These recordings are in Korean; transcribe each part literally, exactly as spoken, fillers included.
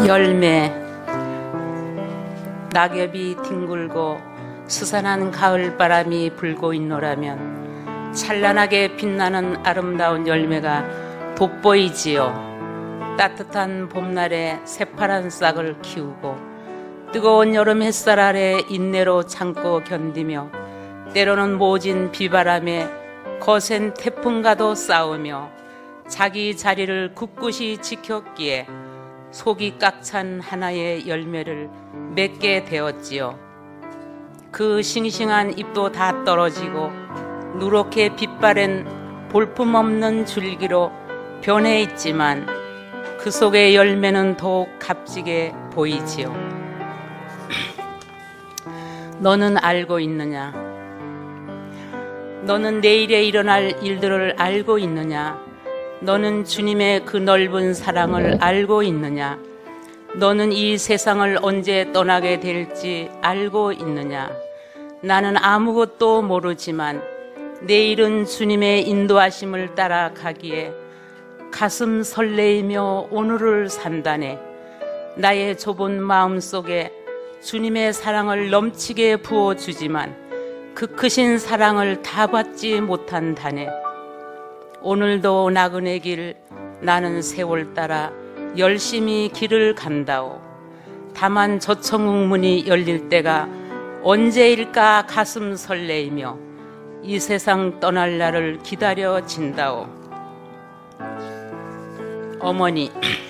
열매. 낙엽이 뒹굴고 스산한 가을바람이 불고 있노라면 찬란하게 빛나는 아름다운 열매가 돋보이지요. 따뜻한 봄날에 새파란 싹을 키우고 뜨거운 여름 햇살 아래 인내로 참고 견디며 때로는 모진 비바람에 거센 태풍과도 싸우며 자기 자리를 굳굳이 지켰기에 속이 꽉 찬 하나의 열매를 맺게 되었지요. 그 싱싱한 잎도 다 떨어지고 누렇게 빛바랜 볼품없는 줄기로 변해 있지만 그 속의 열매는 더욱 값지게 보이지요. 너는 알고 있느냐? 너는 내일에 일어날 일들을 알고 있느냐? 너는 주님의 그 넓은 사랑을 알고 있느냐? 너는 이 세상을 언제 떠나게 될지 알고 있느냐? 나는 아무것도 모르지만 내일은 주님의 인도하심을 따라가기에 가슴 설레이며 오늘을 산다네. 나의 좁은 마음속에 주님의 사랑을 넘치게 부어주지만 그 크신 사랑을 다 받지 못한다네. 오늘도 나그네 길 나는 세월 따라 열심히 길을 간다오. 다만 저천국 문이 열릴 때가 언제일까 가슴 설레이며 이 세상 떠날 날을 기다려진다오. 어머니.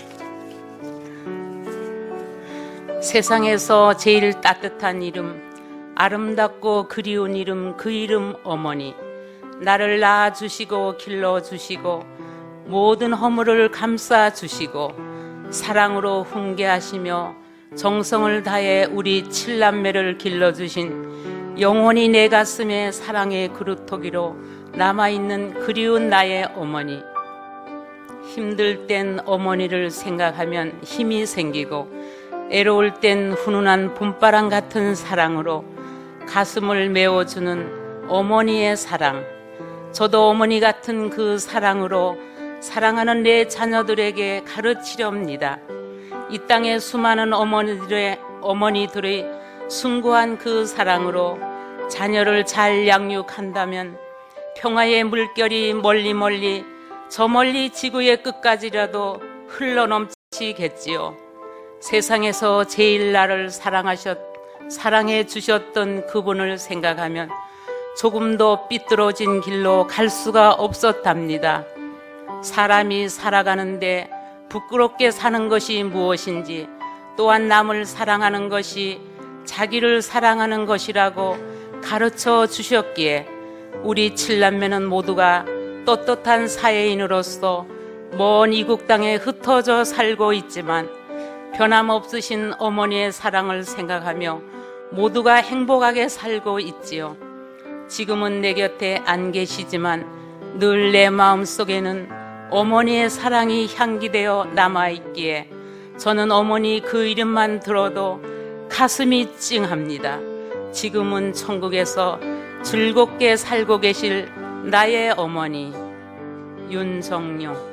세상에서 제일 따뜻한 이름, 아름답고 그리운 이름, 그 이름 어머니. 나를 낳아주시고 길러주시고 모든 허물을 감싸주시고 사랑으로 훈계하시며 정성을 다해 우리 칠남매를 길러주신 영원히 내 가슴에 사랑의 그루터기로 남아있는 그리운 나의 어머니. 힘들 땐 어머니를 생각하면 힘이 생기고 애로울 땐 훈훈한 봄바람 같은 사랑으로 가슴을 메워주는 어머니의 사랑. 저도 어머니 같은 그 사랑으로 사랑하는 내 자녀들에게 가르치렵니다. 이 땅의 수많은 어머니들의, 어머니들의 숭고한 그 사랑으로 자녀를 잘 양육한다면 평화의 물결이 멀리 멀리 저 멀리 지구의 끝까지라도 흘러넘치겠지요. 세상에서 제일 나를 사랑하셨, 사랑해 주셨던 그분을 생각하면 조금도 삐뚤어진 길로 갈 수가 없었답니다. 사람이 살아가는데 부끄럽게 사는 것이 무엇인지, 또한 남을 사랑하는 것이 자기를 사랑하는 것이라고 가르쳐 주셨기에 우리 칠남매는 모두가 떳떳한 사회인으로서 먼 이국 땅에 흩어져 살고 있지만 변함없으신 어머니의 사랑을 생각하며 모두가 행복하게 살고 있지요. 지금은 내 곁에 안 계시지만 늘 내 마음속에는 어머니의 사랑이 향기되어 남아있기에 저는 어머니 그 이름만 들어도 가슴이 찡합니다. 지금은 천국에서 즐겁게 살고 계실 나의 어머니 윤정용.